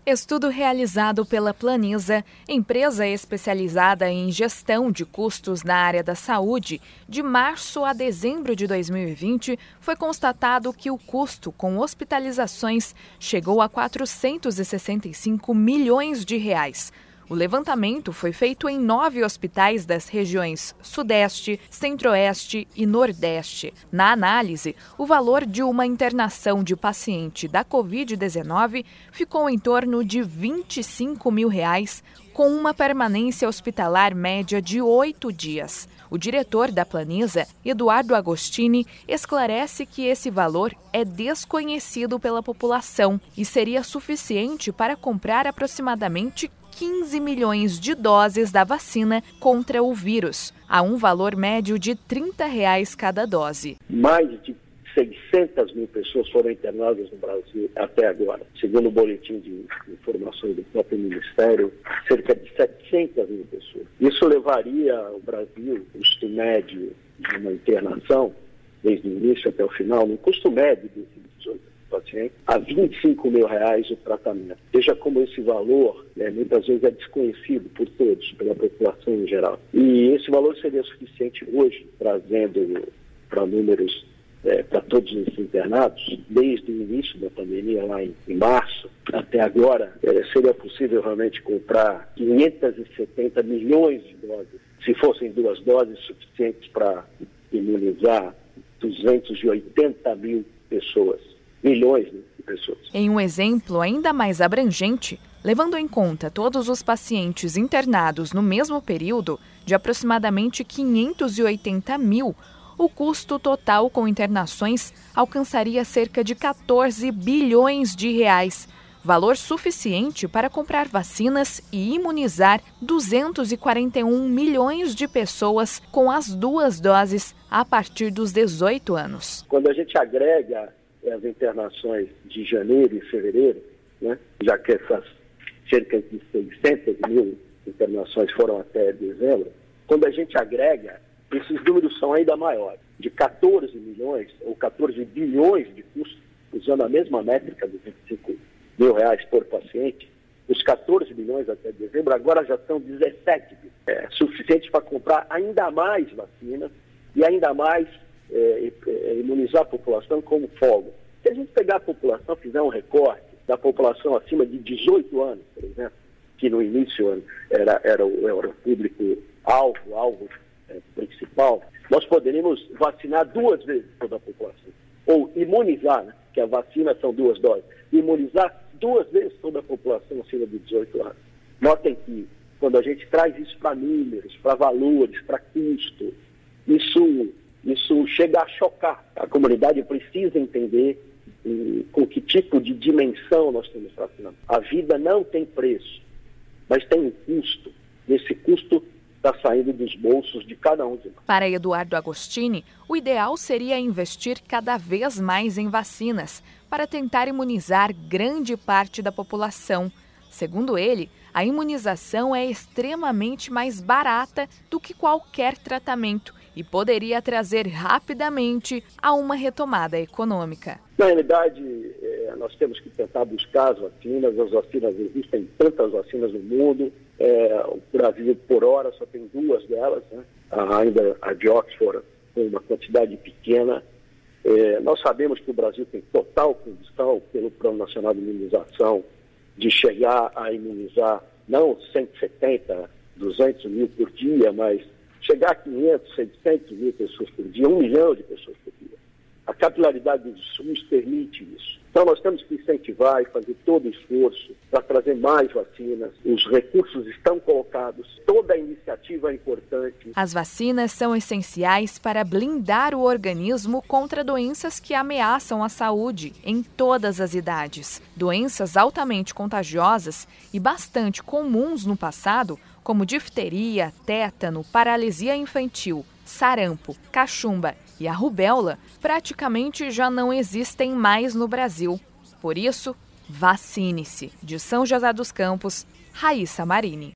Estudo realizado pela Planisa, empresa especializada em gestão de custos na área da saúde, de março a dezembro de 2020, foi constatado que o custo com hospitalizações chegou a 465 milhões de reais. O levantamento foi feito em 9 hospitais das regiões Sudeste, Centro-Oeste e Nordeste. Na análise, o valor de uma internação de paciente da Covid-19 ficou em torno de R$ 25 mil, com uma permanência hospitalar média de 8 dias. O diretor da Planisa, Eduardo Agostini, esclarece que esse valor é desconhecido pela população e seria suficiente para comprar aproximadamente 15 milhões de doses da vacina contra o vírus, a um valor médio de R$ 30 cada dose. Mais de 600 mil pessoas foram internadas no Brasil até agora. Segundo o boletim de informações do próprio Ministério, cerca de 700 mil pessoas. Isso levaria o Brasil, o custo médio de uma internação, desde o início até o final, no custo médio desses 18 pacientes, a R$ 25 mil o tratamento. Veja como esse valor, muitas vezes é desconhecido por todos, pela população em geral. E esse valor seria suficiente hoje, trazendo para números para todos os internados, desde o início da pandemia, lá em março, até agora, seria possível realmente comprar 570 milhões de doses, se fossem 2 doses suficientes para imunizar 280 mil pessoas, milhões de pessoas. Em um exemplo ainda mais abrangente, levando em conta todos os pacientes internados no mesmo período, de aproximadamente 580 mil, o custo total com internações alcançaria cerca de 14 bilhões de reais, valor suficiente para comprar vacinas e imunizar 241 milhões de pessoas com as 2 doses a partir dos 18 anos. Quando a gente agrega as internações de janeiro e fevereiro, já que essas cerca de 600 mil internações foram até dezembro, quando a gente agrega, esses números são ainda maiores, de 14 milhões ou 14 bilhões de custo, usando a mesma métrica de 25 mil reais por paciente. Os 14 bilhões até dezembro agora já são 17 bilhões, suficiente para comprar ainda mais vacinas e ainda mais imunizar a população como folga. Se a gente pegar a população, fizer um recorte da população acima de 18 anos, por exemplo, que no início era o público-alvo principal, nós poderíamos vacinar 2 vezes toda a população. Ou imunizar, que a vacina são 2 doses, imunizar 2 vezes toda a população acima de 18 anos. Notem que quando a gente traz isso para números, para valores, para custo, isso chega a chocar. A comunidade precisa entender com que tipo de dimensão nós estamos tratando. A vida não tem preço, mas tem um custo. Esse custo está saindo dos bolsos de cada um de nós. Para Eduardo Agostini, o ideal seria investir cada vez mais em vacinas para tentar imunizar grande parte da população. Segundo ele, a imunização é extremamente mais barata do que qualquer tratamento e poderia trazer rapidamente a uma retomada econômica. Na realidade, nós temos que tentar buscar as vacinas existem tantas vacinas no mundo, o Brasil, por hora, só tem 2 delas, ainda a de Oxford, com uma quantidade pequena. Nós sabemos que o Brasil tem total condição, pelo Plano Nacional de Imunização, de chegar a imunizar não 170, 200 mil por dia, mas chegar a 500, 600 mil pessoas por dia, 1 milhão de pessoas por dia. A capilaridade do SUS permite isso. Então nós temos que incentivar e fazer todo o esforço para trazer mais vacinas. Os recursos estão colocados, toda a iniciativa é importante. As vacinas são essenciais para blindar o organismo contra doenças que ameaçam a saúde em todas as idades. Doenças altamente contagiosas e bastante comuns no passado, como difteria, tétano, paralisia infantil, sarampo, cachumba e a rubéola, praticamente já não existem mais no Brasil. Por isso, vacine-se. De São José dos Campos, Raíssa Marini.